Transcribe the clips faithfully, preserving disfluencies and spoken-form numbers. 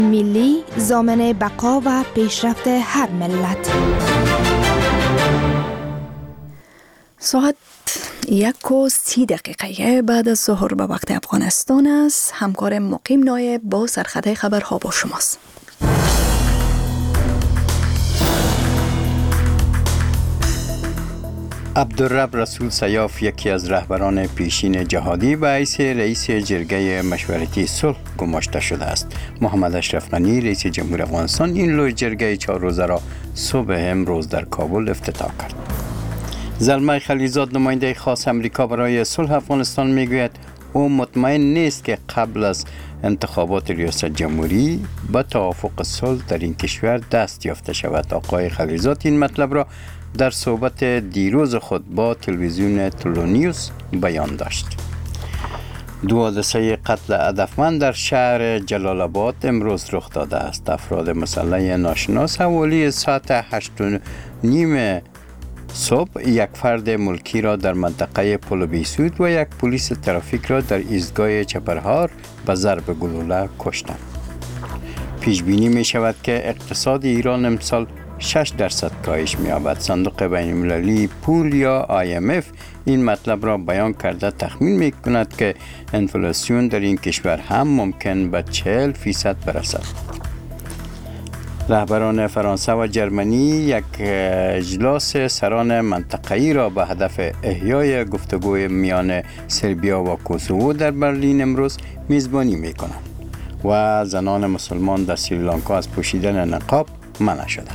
ملی ضامن بقا و پیشرفت هر ملت. ساعت یک و سی دقیقه بعد از ظهر به وقت افغانستان است. همکار مقیم نایب با سرخط خبرها با شماست. عبدالرب رسول سیاف، یکی از رهبران پیشین جهادی، به حیث رئیس جرگه مشورتی صلح گماشته شده است. محمد اشرف غنی، رئیس جمهور افغانستان، این لوی جرگه چهار روزه را صبح امروز در کابل افتتاح کرد. زلمه خلیلزاد، نماینده خاص امریکا برای صلح افغانستان، میگوید او مطمئن نیست که قبل از انتخابات ریاست جمهوری به توافق صلح در این کشور دست یافته شود. آقای خلیلزاد این مطلب را در صحبت دیروز خود با تلویزیون تلونیوس بیان داشت. دو حادثه قتل هدفمند در شهر جلال آباد امروز رخ داده است. افراد مسلح ناشناس حوالی ساعت هشت و نیم صبح یک فرد ملکی را در منطقه پل بیسود و یک پلیس ترافیک را در ایستگاه چپرهار به ضرب گلوله کشتند. پیش بینی می شود که اقتصاد ایران امسال شش درصد کاهش می‌یابد. صندوق بین‌المللی پول یا آی ام اف این مطلب را بیان کرده تخمین می‌کند که انفلاسیون در این کشور هم ممکن به چهل فیصد برسد. رهبران فرانسه و جرمنی یک اجلاس سران منطقه‌ای را به هدف احیای گفتگوی میان سربیا و کوسوو در برلین امروز میزبانی می‌کنند و زنان مسلمان در سریلانکا از پوشیدن نقاب منع شدند.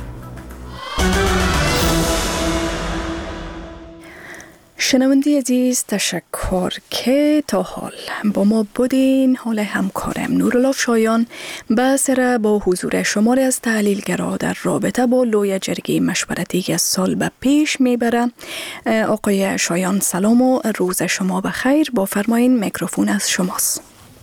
شنونده عزیز، تشکر که تا حال با ما بودین. حال همکارم نورالله شایان به سر با حضور شماره از تحلیلگرا در رابطه با لوی جرگه مشورتی که سال به پیش میبره. آقای شایان سلام و روز شما بخیر. با فرمایین میکروفون از شماست.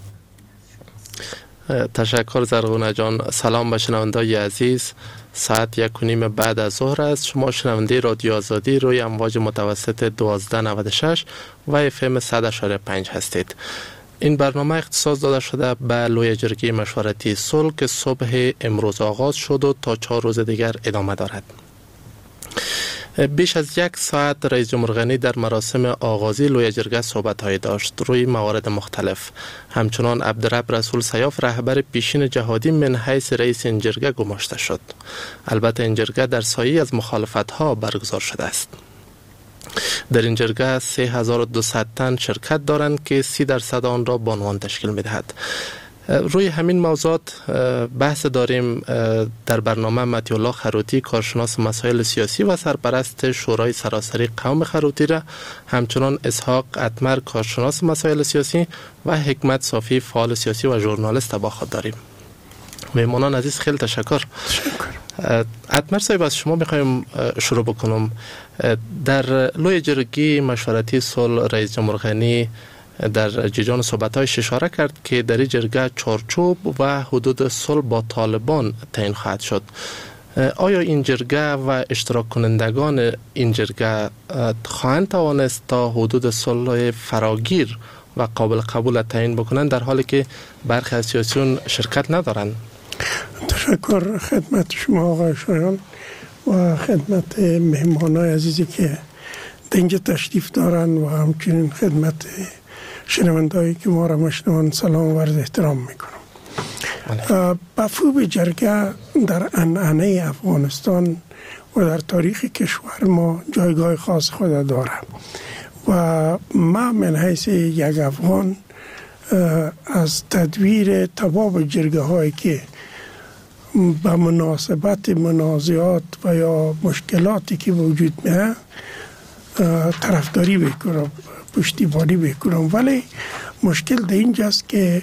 تشکر زرغونه جان. سلام به شنوندای عزیز. ساعت یک و نیم بعد از ظهر است. شما شنونده رادیو آزادی روی امواج متوسط دوازده نود و شش و اف ام صد و پنج هستید. این برنامه اختصاص داده شده به لوی جرگه مشورتی صلح که صبح امروز آغاز شد و تا چهار روز دیگر ادامه دارد. بیش از یک ساعت رئیس جمهور غنی در مراسم آغازی لوی جرگه صحبت‌هایی داشت روی موارد مختلف. همچنان عبدالرب رسول سیاف، رهبر پیشین جهادی، من حیث رئیس این جرگه گماشته شد. البته این جرگه در سایه از مخالفت‌ها برگزار شده است. در این جرگه سه هزار و دویست تن شرکت دارند که سی درصد آن را بانوان تشکیل می‌دهد. روی همین موضوعات بحث داریم. در برنامه مطیع الله خروتی، کارشناس مسائل سیاسی و سرپرست شورای سراسری قوم خروتی را، همچنان اسحاق اتمر، کارشناس مسائل سیاسی و حکمت صافی، فعال سیاسی و ژورنالیست با خود داریم. مهمانان عزیز خیلی تشکر. تشکر. اتمر صاحب، از شما میخوایم شروع بکنم. در لوی جرگه مشورتی صلح رئیس جمهور غنی در جریان صحبت‌هایش اشاره کرد که در این جرگه چارچوب و حدود صلح با طالبان تعیین خواهد شد. آیا این جرگه و اشتراک کنندگان این جرگه خواهند توانست تا حدود صلح فراگیر و قابل قبول تعیین بکنند در حالی که برخی از سیاسیون شرکت ندارند؟ تشکر خدمت شما آقای شایان و خدمت مهمانای عزیزی که اینجا تشریف دارن و همچنین خدمت شنوندهایی که ما را مشنوان سلام و عرض احترام میکنم. مفهوم جرگه در عنعنه افغانستان و در تاریخ کشور ما جایگاه خاص خود داره و ما من حیث یک افغان از تدویر تباب جرگه هایی که به مناسبت منازعات و یا مشکلاتی که وجود میه طرفداری بکنم، پشتیبانی بکنم، ولی مشکل در اینجاست که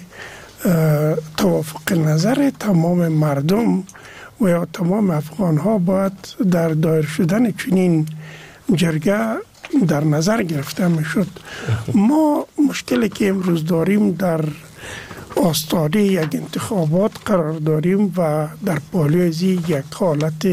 توافق نظر تمام مردم و یا تمام افغان ها باید در دایر شدن چنین جرگه در نظر گرفته میشد. ما مشکلی که امروز داریم در آستانه یک انتخابات قرار داریم و در پالوی یک حالت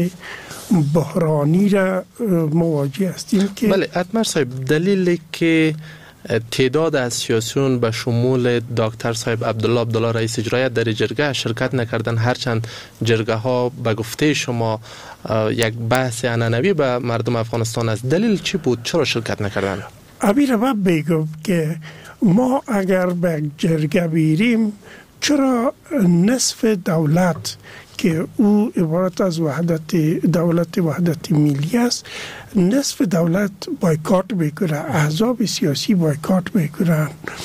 بحرانی را مواجه هستیم که بله اتمر صاحب، دلیلی که تعداد از سیاسیون به شمول دکتر صاحب عبدالله عبدالله رئیس اجرایی در جرگه شرکت نکردن، هرچند جرگه ها به گفته شما یک بحث عنعنوی به مردم افغانستان است. دلیل چی بود؟ چرا شرکت نکردن؟ ابی رو بگم که ما اگر به جرگه بیریم، چرا نصف دولت که او عبارت از وحدت دولت وحدت ملی است، نصف دولت بایکاٹ میکنه، احزاب سیاسی بایکاٹ میکنن،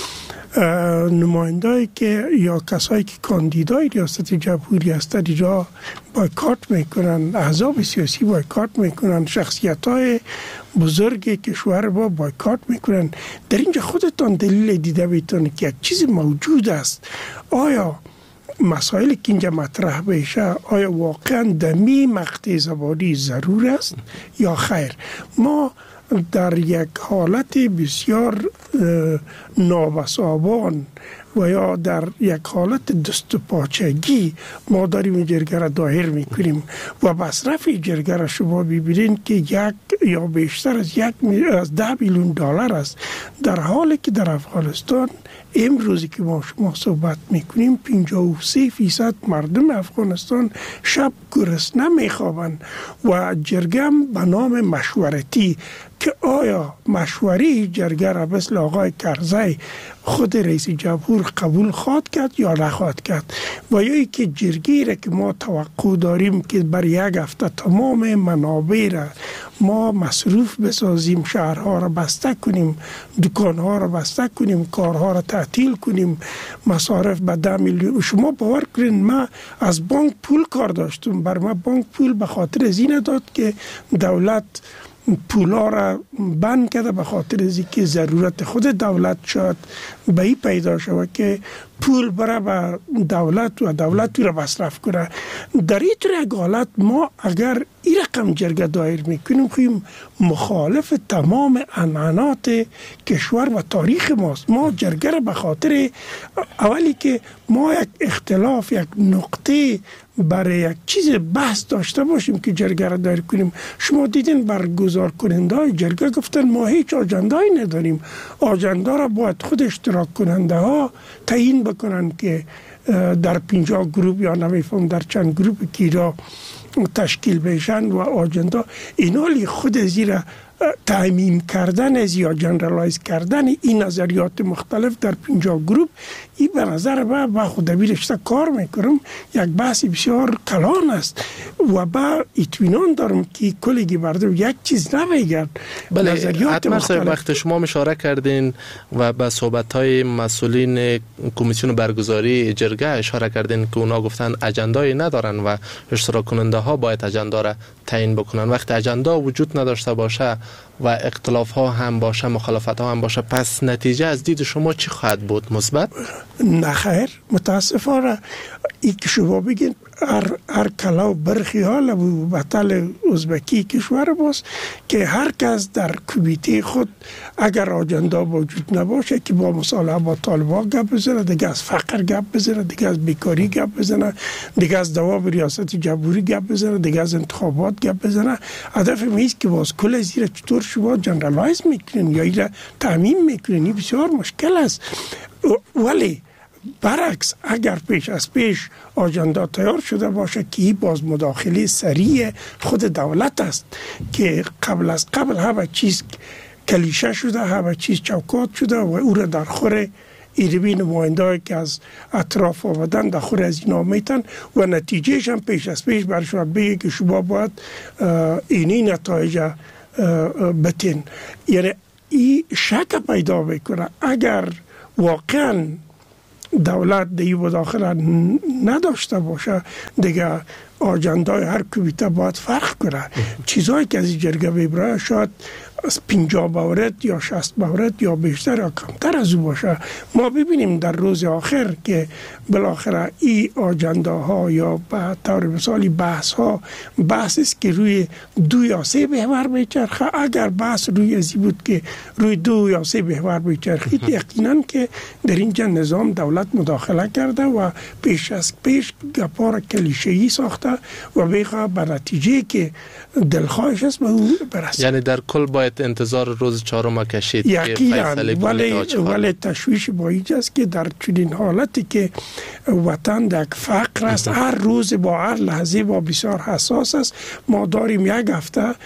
نمایندهایی که یا کسایی که کاندیدای ریاست جمهوری هستند اینجا بایکاٹ میکنن، احزاب سیاسی بایکاٹ میکنن، شخصیت های بزرگ کشور با بایکاٹ میکنن. در اینجا خودتان دلیل دیده بیتون که یک چیز موجود است. آیا مسائل که اینجا مطرح بشه آیا واقعا دمی مقطع زبانی ضرور است یا خیر؟ ما در یک حالت بسیار نابسامان و یا در یک حالت دست و پاچگی ما داریم جرگه را دایر میکنیم و مصرف جرگه را شما ببینید که یک یا بیشتر از یک از ده میلیون دلار است، در حالی که در افغانستان امروزی که ما شما صحبت میکنیم پنجاه و سه فیصد مردم افغانستان شب گرسنه میخوابند و جرگه به نام مشورتی که آیا مشوری جرگه را مثل آقای کرزی خود رئیس جمهور قبول خواهد کرد یا نخواهد کرد، و یا ای که جرگی را که ما توقع داریم که بر یک هفته تمام منابع را ما مصروف بسازیم، شهرها را بسته کنیم، دکانها را بسته کنیم، کارها را تعطیل کنیم، مصارف به ده میلیون. شما باور کنید ما از بانک پول کار داشتم، بر ما بانک پول به خاطر از این داد که دولت پولا را بند کرده به خاطر از اینکه ضرورت خود دولت شاید به این پیدا شود که پول بره به دولت و دولت را مصرف کنه. در این طور یک حالت ما اگر این رقم جرگه دایر میکنیم خواهیم مخالف تمام عنعنات کشور و تاریخ ماست. ما جرگه را به خاطر اولی که ما یک اختلاف یک نقطه برای یک چیز بحث داشته باشیم که جرگه را دایر کنیم. شما دیدین برگزار کننده های جرگه گفتن ما هیچ آجنده‌ای نداریم، آجنده را باید خود اشتراک کننده ها تعیین بکنن که در پنجاه گروپ یا نمیفهم در چند گروپ کی را تشکیل بشن و آجنده اینالی خود زیر تعمیم کردن از یا جنرالایز کردن این نظریات مختلف در پنجاه گروپ، این به نظر من با خود بیرشته کار میکنم یک بحث بسیار کلان است و با اطمینان دارم که کلیگی مردم یک چیز نمیگن. بله، نظریات مختلف. وقت شما اشاره کردین و به صحبت‌های مسئولین کمیسیون برگزاری جرگه اشاره کردین که اونا گفتن اجندایی ندارن و اشتراک کننده ها باید اجندا را تعیین بکنن. وقت اجندا وجود نداشته باشه و اختلاف ها هم باشه، مخالفت ها هم باشه، پس نتیجه از دید شما چی خواهد بود؟ مثبت؟ نه خیر، متاسفانه این که شما بگین هر, هر کلاو برخیال و بطل ازبکی کشور باست که هر کس در کمیته خود اگر آجندا موجود نباشه که با مصالحه با طالبان گپ بزنه، دیگه از فقر گپ بزنه، دیگه از بیکاری گپ بزنه، دیگه از دوام ریاست جمهوری گپ بزنه، دیگه از انتخابات گپ بزنه. هدف میست که باز کل زیر چطور شما جنرالایز میکنین یا ایره تعمیم میکنین، این بسیار مشکل است. ولی برعکس اگر پیش از پیش آجندا تیار شده باشه که این باز مداخله سریع خود دولت است که قبل از قبل همه چیز کلیشه شده، همه چیز چوکات شده و او را در خور ایروی نماینده‌ای که از اطراف آمدن در خور از اینا میتن و نتیجهش هم پیش از پیش بر شما بگه که شما باید اینی نتایج بتین. یعنی این شک پیدا میکنه اگر واقعا دولت دیگه مداخله نداشته باشه دیگه آجندای هر کمیته باید فرق کنه. چیزهایی که از این جرگه ببره شاید از پنجاه مورد یا شصت مورد یا بیشتر یا کمتر از او باشه. ما ببینیم در روز آخر که بالاخره این آجنداها یا به طور مثالی بحث ها بحث است که روی دو یا سه محور میچرخه. اگر بحث روی ازی بود که روی دو یا سه محور میچرخید یقینا که در اینجا نظام دولت مداخله کرده و پیش از پیش گپار کلیشه‌ای ساخته و بخواه به نتیجه که دلخواهش است به او برسه. یعنی در کل باید باید انتظار روز چهارم کشید که فیصله ولی ولی تشویش با اینجاست که در چنین حالتی که وطن در فقر است، هر روز با هر لحظه با بسیار حساس است. ما داریم یک هفته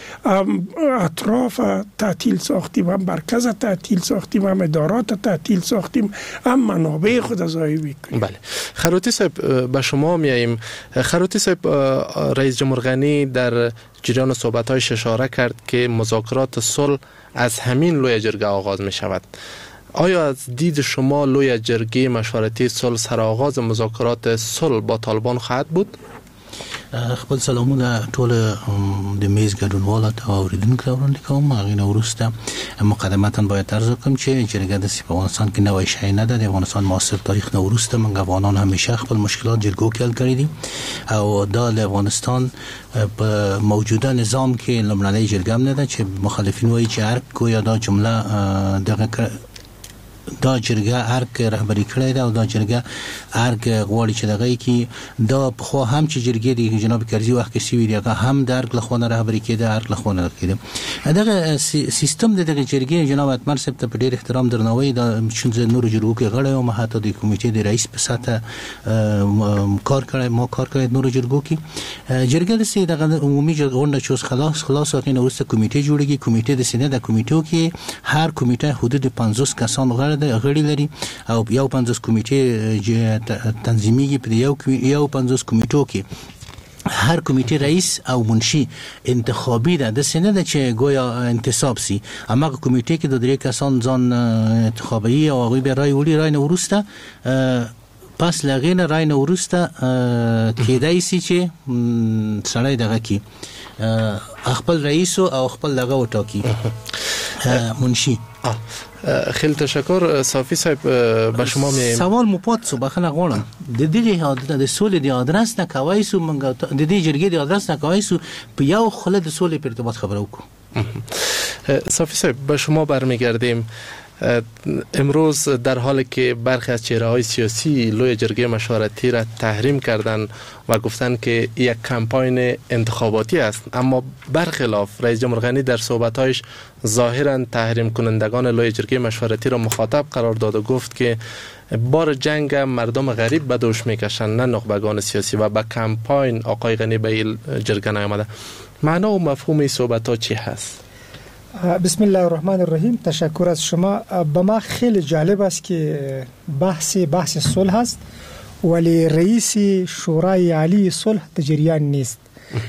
اطراف تعطیل ساختیم، هم مرکز تعطیل ساختیم، هم ادارات تعطیل ساختیم، هم منابع خود ضایع میکنیم. بله. خروتی صاحب به شما میاییم. خروتی صاحب، رئیس جمهور غنی در جریان صحبت‌هایش اشاره کرد که مذاکرات صلح از همین لوی جرگه آغاز می شود. آیا از دید شما لوی جرگه مشورتی صلح سرآغاز مذاکرات صلح با طالبان خواهد بود؟ خپل سلامونه ټول د میز ګډونوالو ته اوریدونکو وړاندې کوم. هغه نه وروسته مقدمتا باید عرض وکړم چې جرګه د افغانستان کې نوې شی نه ده. د افغانستان معاصر تاریخ نه وروسته موږ افغانان همیشه خپل مشکلات جرګو کې حل کړي دي او دا د افغانستان په موجوده نظام کې لمړنۍ جرګه هم نه ده چې مخالفین وایي چې هر کویا دا جمله دغه دا جرګه ارګ رهبری کړی دا او دا جرګه ارګ غواړي چې دغه کی دا خو هم چې جرګې دی جناب کرزي وخت کې سی وی دغه هم د ارګ لخوا رهبری کېده ارګ لخوا کېده. دغه سیستم د دغه جرګې جناب اتمر صاحب ته په ډېر احترام درناوی دا چې نور جرګو کې غړی او مهاته د کمیټې د رئیس په ساته کار کړی ما کار کړی نور جرګو کې جرګه د سي دغه عمومي جرګه چې خلاص خلاص اخینه وسته کمیټې جوړیږي. کمیټې د سینې د کمیټو کې هر کمیټه حدود پنځوس کسان غړي غړي لري او یو پنځوس کمیټې تنظیمي په یو یو پنځوس کمیټو کې هر کمیټې رئیس او منشي انتخابي ده د سینه د چې گویا انتصاب سي. اما کمیټې کې د درې کسان ځان انتخابي او هغه به رای وړي رای نه ورسته پس لغینه رای نه ورسته کېدای سي چې سړی دغه کی خپل رئیس او خپل دغه وټاکي منشي. خیلی تشکر. صافی صاحب به شما میایم. سوال مو پات سو بخنه غواړم د دې حادثه د سولې د ادرس نه کوي سو منګ د دې جرګې د ادرس نه کوي سو په یو خله د سولې په ارتباط خبرو کو. صافی صاحب به شما برمیگردیم. امروز در حالی که برخی از چهره‌های سیاسی لوی جرگه مشورتی را تحریم کردند و گفتند که یک کمپاین انتخاباتی است، اما برخلاف رئیس جمهور غنی در صحبت‌هایش ظاهراً تحریم کنندگان لوی جرگه مشورتی را مخاطب قرار داد و گفت که بار جنگ مردم غریب به دوش میکشند نه نخبگان سیاسی و با کمپاین آقای غنی به این جرگه نیامده. معنا و مفهوم این صحبت‌ها چی هست؟ بسم الله الرحمن الرحیم. تشکر از شما. به ما خیلی جالب است که بحث بحث صلح است ولی رئیس شورای عالی صلح در جریان نیست.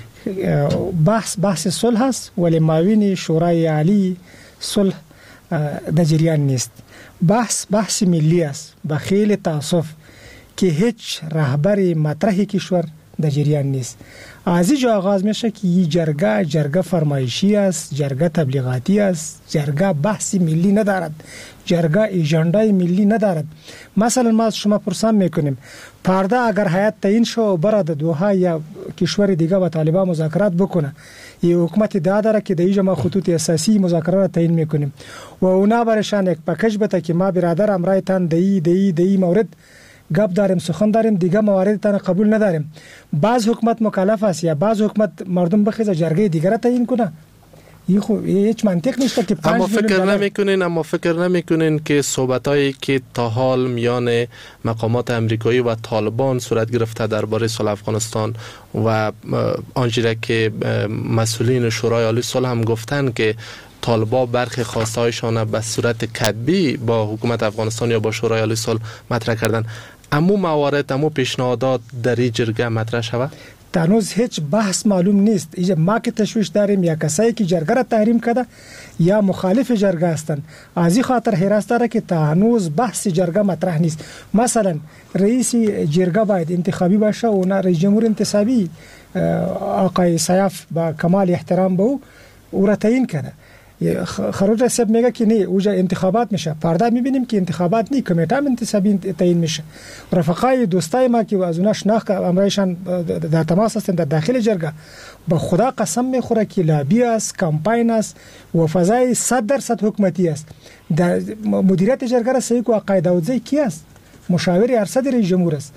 بحث بحث صلح است ولی معاون شورای عالی صلح در جریان نیست. بحث بحث ملی است. به خیلی تاسف که هیچ رهبر مطرح کشور در جریان نیست. از اینجا آغاز میشه که این جرگه جرگه فرمایشی است، جرگه تبلیغاتی است، جرگه بحث ملی ندارد، جرگه ایجندای ملی ندارد. مثلا ما شما پرسان میکنیم پرده اگر هیئت تعیین شو و برد دوحه یا کشور دیگه با طالبان مذاکرات بکنه، یه حکومت دا داره که دیجا ما خطوط اساسی مذاکرات را تعیین میکنیم و اونا برشان یک پکیج بده که ما برادر امرای تن دی دی دی مورد گپ داریم سخن داریم دیگه موارد تن قبول نداریم. بعض حکومت مکلف است یا بعض حکومت مردم بخیزه جرگه دیگر تعیین کنه. این خو هیچ منطق نیست که اما فکر نمیکنین اما فکر نمیکنین که صحبتایی که تا حال میان مقامات امریکایی و طالبان صورت گرفته درباره صلح افغانستان و آنچه که مسئولین شورای عالی صلح هم گفتن که طالبا برخی خواستهایشان به صورت کتبی با حکومت افغانستان یا با شورای عالی صلح مطرح کردن، امو موارد امو پیشنهادات در این جرگه مطرح شود؟ تنوز هیچ بحث معلوم نیست. اینجا ما که تشویش داریم یا کسایی که جرگه را تحریم کرده یا مخالف جرگه هستند. از این خاطر حراس داره که تنوز بحث جرگه مطرح نیست. مثلا رئیس جرگه باید انتخابی باشه و نه رئیس جمهور انتصابی آقای سیاف با کمال احترام به او او را تعیین کرده. خروج رسب میگه که نه اوجا انتخابات میشه. فردا میبینیم که انتخابات نی کمیته انتصابی تعیین میشه. رفقای دوستای ما که از اونها شناخت امرایشان در تماس هستند در داخل جرگه با خدا قسم میخوره که لابی است، کمپاین است و فضای صد درصد حکومتی است. در مدیریت جرگه را سیکو آقای داودزی کی است؟ مشاور ارشد رئیس جمهور است.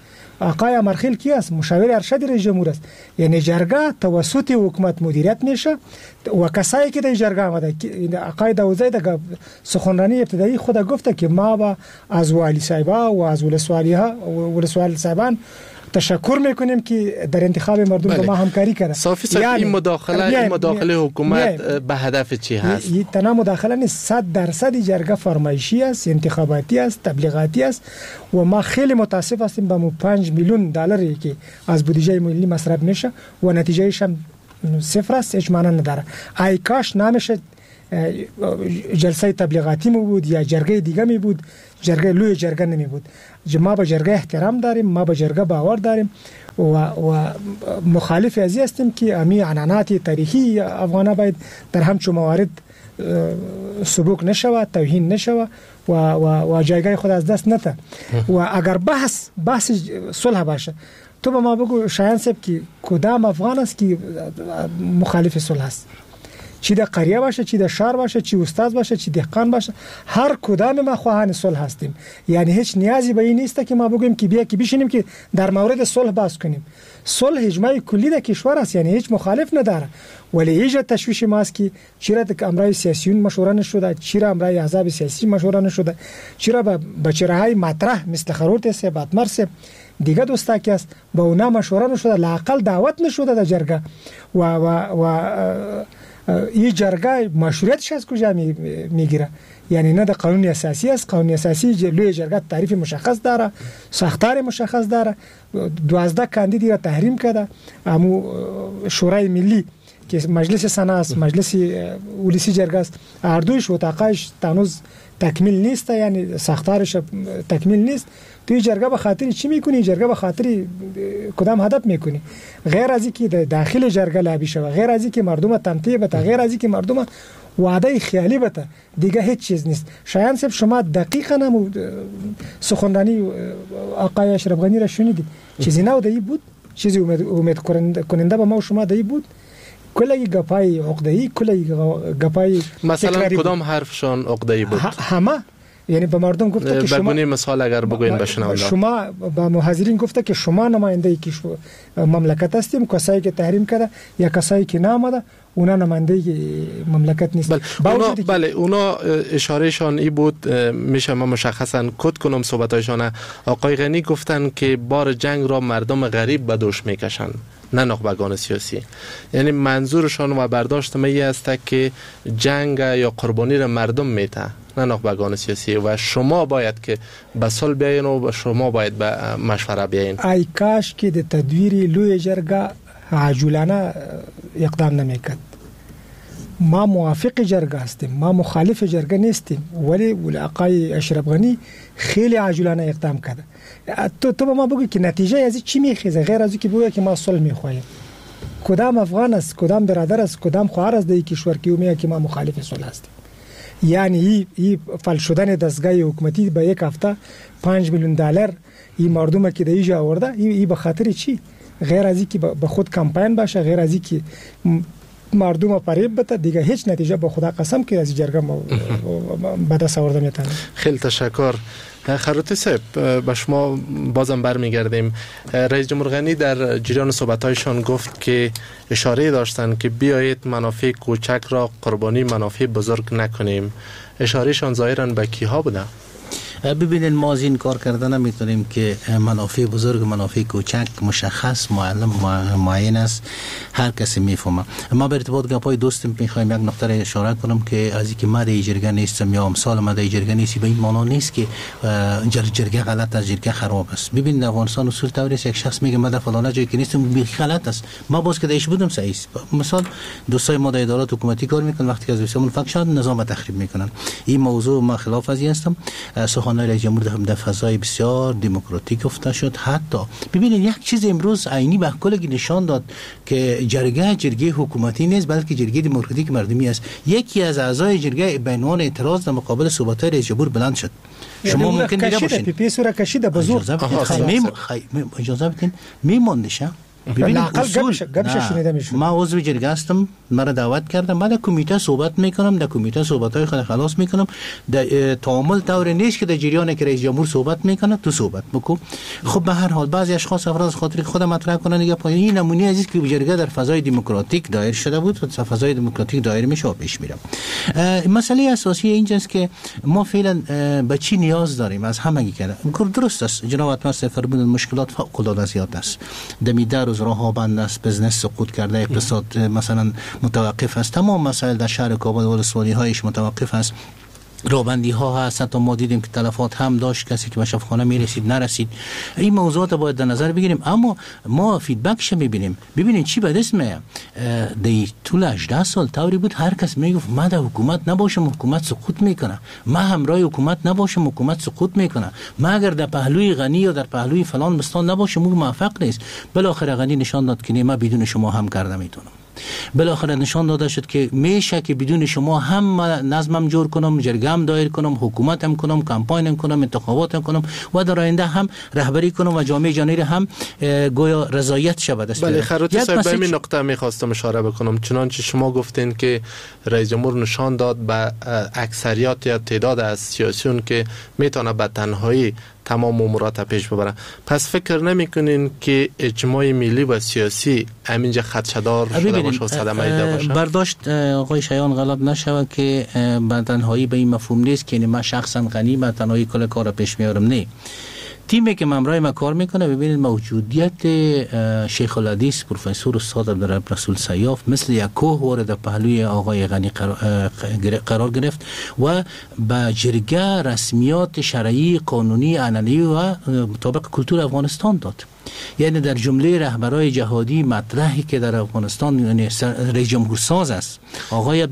آقای امرخیل کی است؟ مشاور ارشد رئیس جمهور است. یعنی جرگه توسط حکومت مدیریت میشه و کسایی که در جرگه آمده آقای داوودزی در سخنرانی ابتدایی خود گفته که ما با از والی صاحبا و از ولسوالی ها ولسوال صاحبان تشکر میکنیم که در انتخاب مردم با ما همکاری کرده. صافی صاحب یعنی این مداخله این مداخله حکومت به هدف چی هست؟ این تنها مداخله نیست، صد درصد جرگه فرمایشی است، انتخاباتی است، تبلیغاتی است و ما خیلی متاسف هستیم با پنج میلیون دلاری که از بودجه ملی مصرف میشه و نتیجهش هم صفر است، هیچ معنی نداره. ای کاش نمیشه جلسه تبلیغاتی می بود یا جرگه دیگه می بود، جرگه لوی جرگه نمی بود. ما به جرگه احترام داریم، ما به جرگه باور داریم و, و مخالف ازی هستیم که امی عنعنات تاریخی افغانه باید در همچون موارد سبوک نشود، توهین نشود و, و, و جایگاه خود از دست نده. و اگر بحث بحث صلح باشه، تو به ما بگو شایان صاحب که کدام افغان است که مخالف صلح است؟ چی در قریه باشه، چی در شهر باشه، چی استاد باشه، چی دهقان باشه، هر کدام ما خواهان صلح هستیم. یعنی هیچ نیازی به این نیست که ما بگیم که بیا که بشینیم که در مورد صلح بحث کنیم. صلح اجماع کلی در کشور است، یعنی هیچ مخالف نداره. ولی ایجاد تشویش ماست که چرا در امرای سیاسیون مشوره نشده، چرا امرای احزاب سیاسی مشوره نشده، چرا به بچرهای مطرح مثل خروت سه باتمر سه دیگه دوستا که است با اونا مشوره نشده، لااقل دعوت نشده در جرگه و و و این جرگه مشروعیتش از کجا میگیره؟ یعنی نه در قانون اساسی است. قانون اساسی لوی جرگه تعریف مشخص داره، ساختار مشخص داره، دوازده کاندید را تحریم کرده. امو شورای ملی که مجلس سنا است، مجلس ولسی جرگه است، هر دویش اتاقایش تنوز تکمیل نیست، یعنی ساختارش تکمیل نیست. توی جرگه به خاطر چی میکنی؟ جرگه به خاطر کدام هدف میکنی؟ غیر از اینکه داخل جرگه لابی شوه، غیر از اینکه مردم تمتیع بته، غیر از اینکه مردم وعده خیالی بته، دیگه هیچ چیز نیست. شایان صاحب شما دقیقاً هم سخنرانی آقای اشرف غنی را شنیدید، چیزی نو دایی بود، چیزی امید امید کننده به ما و شما دایی بود؟ کلی گپای عقده‌ای، کلی گپای مثلا کدام حرفشان عقده‌ای بود؟ همه. یعنی به مردم گفته که شما بگونی مثال اگر بگوین بشنوند. شما با مهاجرین گفته که شما نماینده کی مملکت هستیم، کسایی که تحریم کرده یا کسایی که نامده اونا نماینده مملکت نیست. بله اونا, بله اونا اشارهشان ای بود، میشه ما مشخصا کد کنم صحبتایشان. آقای غنی گفتن که بار جنگ را مردم غریب به دوش میکشن، نه نخبگان سیاسی. یعنی منظورشان و برداشت می است که جنگ یا قربانی را مردم میته، نه نخبگان سیاسی، و شما باید که به صلح بیاین و شما باید به مشوره بیاین. ای کاش که د تدویری لوی جرگه عاجلانه اقدام نمیکرد. ما موافق جرگه هستیم، ما مخالف جرگه نیستیم، ولی ولی آقای اشرف غنی خیلی عاجلانه اقدام کرده. تو تو به ما بگو که نتیجه از چی میخیزه غیر از اینکه بگو که ما صلح میخواهیم؟ کدام افغان است، کدام برادر است، کدام خواهر است در این کشور که میگه که ما مخالف صلح هستیم؟ یعنی ای, ای فعال شدن دستگاه حکومتی به یک هفته پنج میلیون دلار این مردم که در اینجا آورده، ای, ای به خاطر چی؟ غیر از اینکه به خود کمپاین باشه، غیر از اینکه مردم فریب بده، دیگه هیچ نتیجه به خدا قسم که از جرگه به دست آورده میتونه. خیلی تشکر. خروتی صاحب به شما بازم برمیگردیم. رئیس جمهور غنی در جریان صحبتایشان گفت که اشاره داشتن که بیایید منافع کوچک را قربانی منافع بزرگ نکنیم. اشارهشان ظاهرا به کیها بوده؟ ببینید ما از این کار کردن نمیتونیم که منافع بزرگ منافع کوچک مشخص معلم معین است، هر کسی میفهمه. ما به ارتباط گپای دوستم میخوایم یک نقطه اشاره کنم که از اینکه ما در جرگه نیستم یا امثال ما در جرگه نیستی به این معنا نیست که جرگه غلط است، جرگه خراب است. ببین افغانستان اصول طوری است، یک شخص میگه ما در فلان جایی که نیستم غلط است، ما باز که دیش بودم صحیح است. مثلا دوستای ما در ادارات حکومتی کار میکنن، وقتی که از وسیمون فکشن نظام تخریب میکنن. این موضوع ما خلاف از این هستم. رئیس جمهور در فضای بسیار دموکراتیک گفته شد. حتی ببینید یک چیز امروز عینی به کلگی نشان داد که جرگه جرگه حکومتی نیست بلکه جرگه دموکراتیک مردمی است. یکی از اعضای جرگه به عنوان اعتراض در مقابل صحبت‌های رئیس جمهور بلند شد. شما ممکن دیده باشین پی پی سورا کشیده بزرگ اجازه بدین میموندش لاقل گپش گپش شنیده میشه. ما عضو جرگه هستم، مرا دعوت کردم، من در کمیته صحبت میکنم، در کمیته صحبت های خود خلاص میکنم. در تعامل طور نیست که در جریان که رئیس جمهور صحبت میکنه تو صحبت بکن. خب به هر حال بعضی اشخاص افراد از خاطر خود مطرح کنن دیگه پایین. این نمونه عزیز که جرگه در فضای دموکراتیک دایر شده بود و در فضای دموکراتیک دایر میشه و پیش میره. مسئله اساسی اینجاست که ما فعلا به چی نیاز داریم از همگی کنه. درست است جناب اتمر فرمودن مشکلات فوق العاده زیاد است. دمیدار از راه ها بند است، بزنس سقوط کرده، اقتصاد مثلا متوقف است، تمام مسائل در شهر کابل و ولسوالی هایش متوقف است. رابندی ها هست، تا ما دیدیم که تلفات هم داشت، کسی که به شفاخانه میرسید نرسید. این موضوعات باید در نظر بگیریم، اما ما فیدبکش میبینیم. ببینید چی به دست میاد. در طول هجده سال طوری بود هر کس میگفت من در حکومت نباشم حکومت سقوط میکنه، من همراه حکومت نباشم حکومت سقوط میکنه، من اگر در پهلوی غنی یا در پهلوی فلان بستان نباشم اون موفق نیست. بالاخره غنی نشان داد که نه، من بدون شما هم کرده میتونم. بالاخره نشان داده شد که میشه که بدون شما هم نظمم جور کنم، جرگم دایر کنم، حکومتم کنم، کمپاینم کنم، انتخاباتم کنم و در آینده هم رهبری کنم و جامعه جانی را هم گویا رضایت شود است. بله خروتی صاحب، به این نقطه میخواستم اشاره بکنم. چنانچه شما گفتین که رئیس جمهور نشان داد به اکثریت یا تعداد از سیاسیون که میتونه به تنهایی تمام امورات پیش ببره. پس فکر نمیکنین که اجماع ملی و سیاسی همینجا خدشه‌دار شده باشه و صدمه ایده باشه؟ برداشت آقای شایان غلط نشود که به تنهایی به این مفهوم نیست که من شخصا غنی به تنهایی کل کار پیش میارم. نه، تیمی که ممرای ما کار میکنه، ببینید موجودیت شیخ الحدیث پروفسور استاد عبدالرب رسول سیاف مثل یک کوه وارد پهلوی آقای غنی قرار گرفت و با جرگه رسمیات شرعی قانونی علنی و مطابق کلتور افغانستان داد. یعنی در جمله رهبرای جهادی مطرحی که در افغانستان یعنی رئیس جمهور ساز است آقای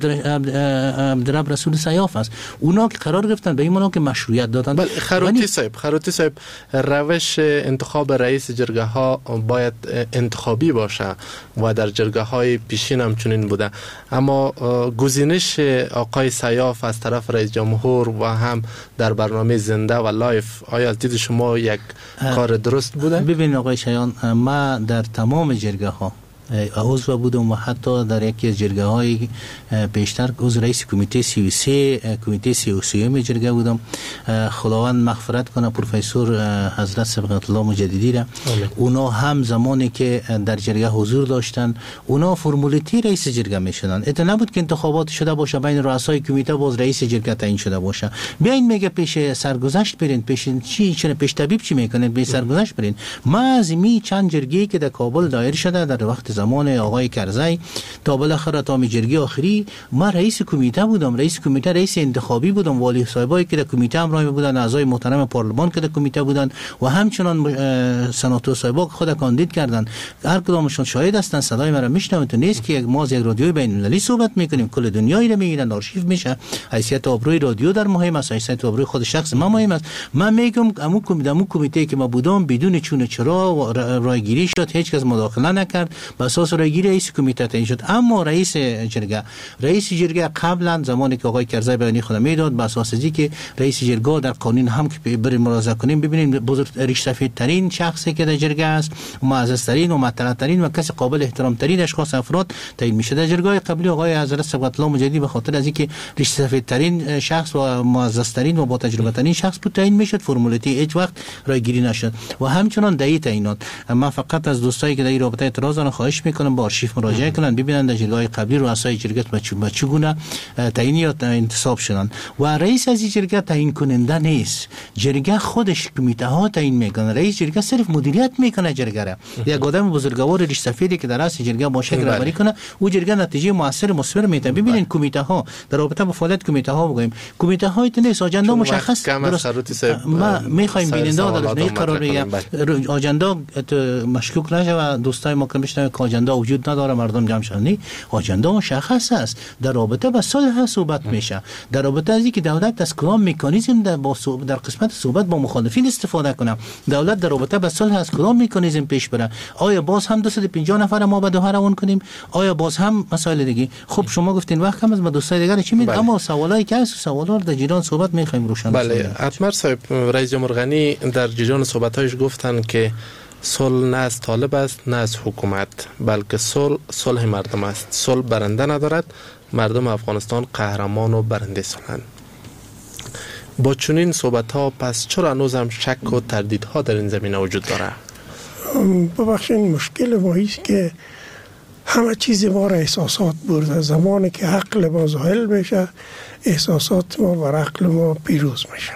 عبدالرب رسول سیاف است، اونا که قرار گرفتن به این معنا که مشروعیت دادن. بله خروتی صاحب، خروتی صاحب روش انتخاب رئیس جرگه ها باید انتخابی باشه و در جرگه های پیشین هم چنین بوده، اما گزینش آقای سیاف از طرف رئیس جمهور و هم در برنامه زنده و لایف، آیا از دید شما یک کار درست بوده؟ ببین آقای شایان، ما در تمام جرگه ها عضو بودم و حتی در یکی از جرگه های پیشتر عضو رئیس کمیته سی و سه کمیته سی و سه جرگه بودم. خداوند مغفرت کنه پروفسور حضرت سبقت الله مجددی را، اونا هم زمانی که در جرگه حضور داشتن اونا فرمولیتی رئیس جرگه میشدن. ات نبود که انتخابات شده باشه بین رؤسای کمیته باز رئیس جرگه تعیین شده باشه. بیاین میگه پیش سرگذشت برین، پیش چی چه پیش طبیب چی میکنن، به سرگذشت برین. ما از می چند جرگه‌ای که در کابل دایر شده در وقت زمان آقای کرزی تا بالاخره تا می جرگه آخری ما رئیس کمیته بودم، رئیس کمیته رئیس انتخابی بودم، والی صاحبایی که در کمیته همراه بودن، اعضای محترم پارلمان که در کمیته بودن و همچنان سناتور صاحبا خود کاندید کردن، هر کدامشون شاهد هستن، صدای مرا میشنون. تو نیست که ما از یک رادیوی بین المللی صحبت میکنیم، کل دنیایی رو میگیرن، آرشیو میشه. حیثیت آبروی رادیو در مهم است، حیثیت آبروی خود شخص ما مهم است. من میگم امو کمیته امو کمیته که ما بودم بدون چون چرا رایگیری شد، هیچ کس مداخله نکرد، به اساس رایگیری رئیس کمیته تعیین شد. اما رئیس جرگه رئیس جرگه قبلا زمانی که آقای کرزی بیانیه خود میداد به اساس اینکه که رئیس جرگه در قانون هم که بریم مراجعه کنیم ببینیم بزرگ ریش سفید ترین شخصی که در جرگه است، معزز ترین و مطلع ترین و کسی قابل احترام ترین اشخاص افراد تعیین میشه. در جرگه قبلی آقای حضرت سبقت الله مجددی به خاطر از اینکه ریش سفید ترین شخص و معزز ترین و با تجربه ترین شخص بود تعیین میشد، فرمولیتی هیچ وقت رایگیری نشد و همچنان دایی تعیینات. من فقط از دوستایی که در این رابطه اعتراض دارن خواهش میکنم با آرشیو مراجعه کنن ببینن در جرگه‌های قبلی رؤسای جرگه به چگونه تعیین یا انتصاب شدن و رئیس از این جرگه تعیین کننده نیست. جرگه خودش کمیته ها تعیین میکنه، رئیس جرگه صرف مدیریت میکنه جرگه را. یک آدم بزرگوار ریش سفیدی که در رأس جرگه باشه که رهبری کنه، او جرگه نتیجه موثر مثمر میده. ببینین کمیته ها در رابطه با فعالیت کمیته ها بگیم، کمیته های نیست آجنده مشخص ما میخوایم بیننده در این قرار آجنده مشکوک نشه و دوستای ما که میشنن که آجنده وجود نداره مردم جمع شدن. آجنده مشخص است، در رابطه با صلح صحبت میشه، در رابطه از اینکه دولت از کدام مکانیزم در با در قسمت صحبت با مخالفین استفاده کنه، دولت در رابطه با صلح از کدام مکانیزم پیش بره. آیا باز هم دویست و پنجاه نفر ما به دوحه روان کنیم؟ آیا باز هم مسائل دیگه؟ خب شما گفتین وقت کم از ما دوستای دیگه چی میگن؟ اما سوالایی که هست سوالا در جریان صحبت میخوایم روشن. بله اتمر صاحب، رئیس جمهور غنی در جریان صحبت‌هایش گفتن که صلح نه از طالب است نه از حکومت، بلکه صلح صلح مردم است. صلح برنده ندارد، مردم افغانستان قهرمان و برنده صلحند. با چنین صحبت ها پس چرا هنوز هم شک و تردیدها در این زمینه وجود داره؟ ببخشید مشکل ما است که همه چیز ما را احساسات برده. زمانی که عقل ما زائل میشه، احساسات ما و عقل ما پیروز میشه.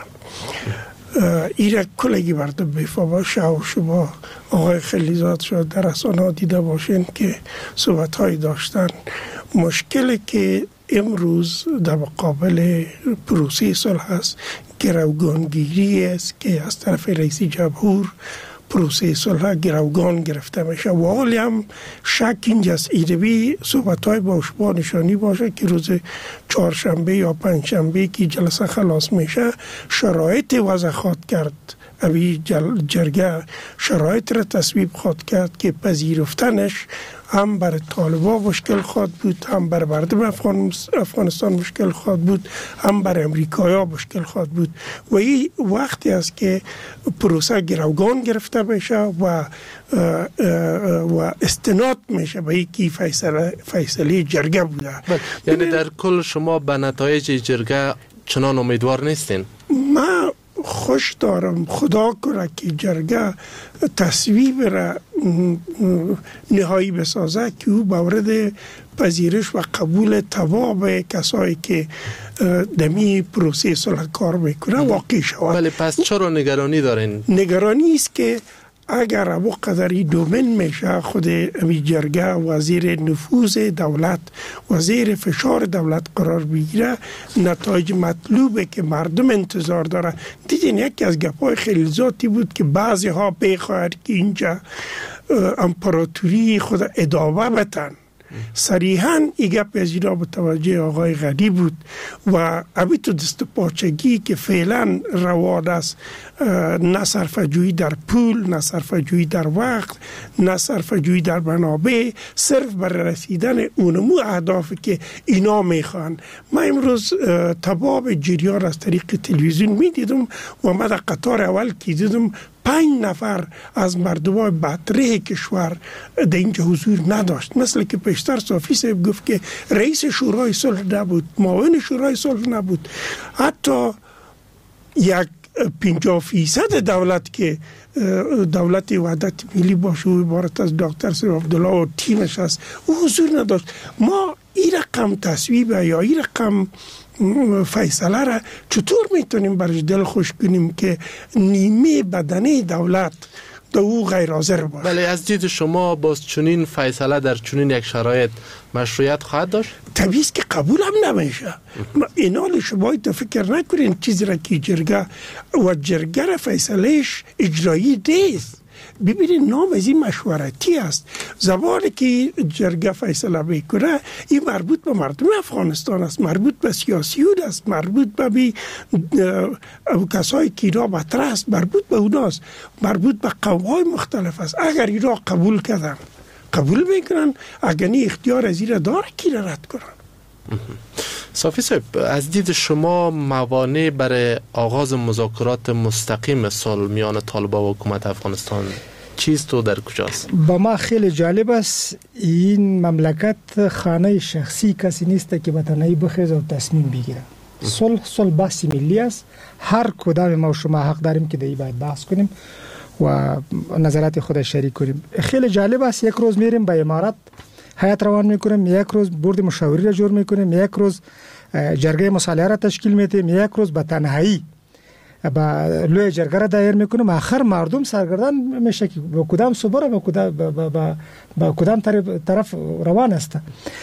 ایره کلگی برده بیفا باشه و شما آقای خلیزاد شد در رسانه‌ها دیده باشین که صحبت های داشتن. مشکلی که امروز در مقابل پروسه صلح است، گروگانگیری است که از طرف رئیس جمهور پروسه صلح گروگان گرفته میشه و حالی هم شک اینجاست. ایروی صحبت های با شما نشانی باشه که روز چهارشنبه یا پنجشنبه که جلسه خلاص میشه شرایط وضع خواد کرد. اوی جرگه شرایط را تصویب خواد کرد که پذیرفتنش هم بر طالبا مشکل خواد بود، هم بر مردم افغانستان مشکل خواد بود، هم بر امریکایا مشکل خواد بود. و این وقتی است که پروسه گروگان گرفته میشه و و استناد میشه به اینکه فیصله فیصله جرگه بوده. یعنی در کل شما به نتایج جرگه چنان امیدوار نیستین؟ ما خوش دارم خدا کنه که جرگه تصویب را نهایی بسازه که او مورد پذیرش و قبول تمام کسایی که دمی پروسه صلح کار میکنه واقع شود. بله، پس چرا نگرانی دارین؟ نگرانی است که اگر ابو قدری دومن میشه، خود امی جرگه وزیر نفوذ دولت، وزیر فشار دولت قرار بگیره، نتایج مطلوبه که مردم انتظار داره. دیدین یکی از گپای خیلی ذاتی بود که بعضی ها بخواهد که اینجا امپراتوری خود ادامه بتن. صریحاً این گپ از اینا به توجه آقای غنی بود و ابی تو دست پاچگی که فعلا روان است، نه صرفه‌جویی در پول، نه صرفه‌جویی در وقت، نه صرفه‌جویی در منابع، صرف بر رسیدن اونمو اهدافی که اینا میخوان. من امروز تباب جریان از طریق تلویزیون میدیدم و من در قطار اول که دیدم پنج نفر از مردمان بطره کشور در اینجا حضور نداشت. مثل که پیشتر صافی صاحب گفت که رئیس شورای صلح نبود، معاون شورای صلح نبود، حتی یک پنجاه فیصد دولت که دولت وحدت ملی باشه و عبارت از دکتر سید عبدالله و تیمش است، او حضور نداشت. ما این رقم تصویب یا این رقم فیصله را چطور میتونیم برش دل خوش کنیم که نیمه بدنه دولت در او غیر حاضر باشه؟ بله، از دید شما باز چنین فیصله در چنین یک شرایط مشروعیت خواهد داشت؟ طبیعی است که قبول هم نمیشه. اینال شما ایت فکر نکنین چیزی را که جرگه و جرگه را فیصلهش اجرایی نیست. ببینید نام از این مشورتی است. زمانی که جرگه فیصله میکنه این مربوط به مردم افغانستان است، مربوط به سیاسیون است، مربوط به بی کسایی که اینا مطرح است، مربوط به اوناست، مربوط به قوم‌های مختلف است. اگر اینا قبول کردن قبول میکنن، اگر نه اختیار از این داره که رد کنن. صافی صاحب، از دید شما موانع برای آغاز مذاکرات مستقیم صلح میان طالبان و حکومت افغانستان چیست و در کجاست؟ با ما خیلی جالب است، این مملکت خانه شخصی کسی نیست که بتنهایی بخیز و تصمیم بگیره. صلح صلح بحث ملی است. هر کدام ما و شما حق داریم که دیگه باید بحث کنیم و نظرات خود شریک کنیم. خیلی جالب است، یک روز میریم به امارات هیئت روان میکنیم، یک روز بورد مشاوری را جور میکنیم، یک روز جرگه مصالحه را تشکیل میدیم، یک روز به تنهایی با لوی جرگه را دایر میکنیم. آخر مردم سرگردان میشه که با کدام صبر و با, با, با, با کدام طرف روان است.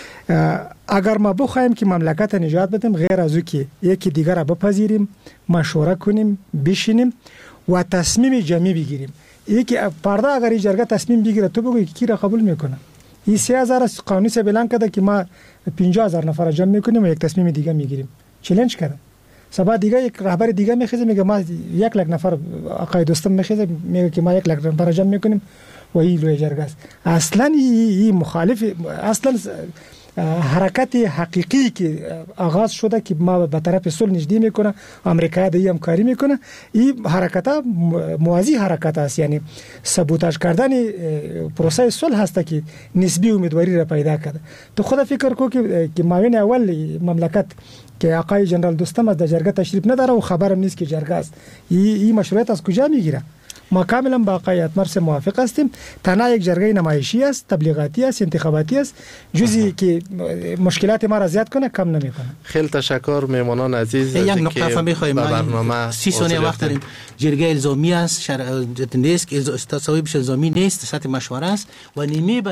اگر ما بخوایم که مملکت نجات بدیم، غیر از او که یکی دیگر را بپذیریم، مشوره کنیم، بشینیم و تصمیم جمعی بگیریم. یکی پرده اگر جرگه تصمیم بگیره، تو بگو کی را قبول میکنه. این سه هزار قانونی سے اعلان کرده که ما پنجاه هزار نفر جمع میکنیم و یک تصمیم دیگه میگیریم. چالش کرده. سبا دیگه یک رهبر دیگه میخیزه میگه ما یک لک نفر، آقای دوستم میخیزه میگه که ما یک لک نفر جمع میکنیم و این روی جرگه است. اصلا این مخالف، اصلا حرکت حقیقی که آغاز شده که ما به طرف صلح نزدیک میکنه، آمریکا دیگه همکاری میکنه، این حرکت ها موازی حرکت است، یعنی سابوتاژ کردن پروسه صلح هست که نسبی امیدواری را پیدا کرده. تو خود فکر کو که که معاون اول مملکت که آقای جنرال دوستم از جرگه تشریف نداره و خبرم نیست که جرگه است، این مشروعیت از کجا میگیره؟ ما کاملا با آقای اتمر موافق هستیم. تنها یک جرگه نمایشی است، تبلیغاتی است، انتخاباتی است، جزئی که مشکلات ما را زیاد کنه کم نمیکنه. خیلی تشکر میمونان عزیز. یک نکته فهمی برنامه سی ثانیه وقت داریم. جرگه الزامی است، شرط نیست که تصویب الزامی نیست، سطح مشوره است و نیمه